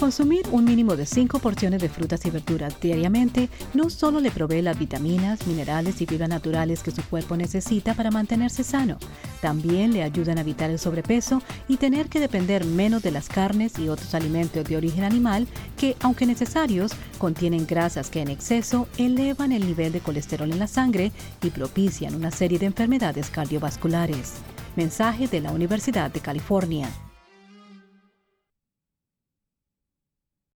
Consumir un mínimo de 5 porciones de frutas y verduras diariamente no solo le provee las vitaminas, minerales y fibras naturales que su cuerpo necesita para mantenerse sano, también le ayudan a evitar el sobrepeso y tener que depender menos de las carnes y otros alimentos de origen animal que, aunque necesarios, contienen grasas que en exceso elevan el nivel de colesterol en la sangre y propician una serie de enfermedades cardiovasculares. Mensaje de la Universidad de California.